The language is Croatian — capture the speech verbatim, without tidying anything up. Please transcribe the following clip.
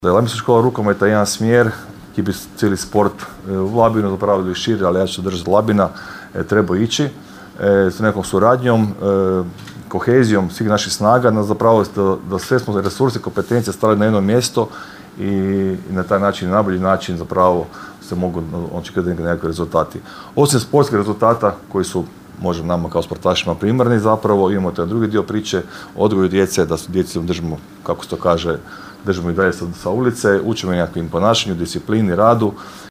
Da je Labinska škola rukometa jedan smjer ki bi cijeli sport u Labinu, zapravo ili šire, ali ja ću držati Labina, e, treba ići e, s nekom suradnjom, e, kohezijom svih naših snaga, na zapravo da, da sve smo resurse i kompetencije stavili na jedno mjesto i, i na taj način, na najbolji način zapravo se mogu očekivati nekakvi rezultati. Osim sportskih rezultata koji su možemo nama kao sportašima primarni, zapravo imamo taj drugi dio priče, odgoju djece, da su djeci držimo, kako se to kaže, držimo i dalje sa, sa ulice, učimo nekakvim ponašanju, disciplini, radu.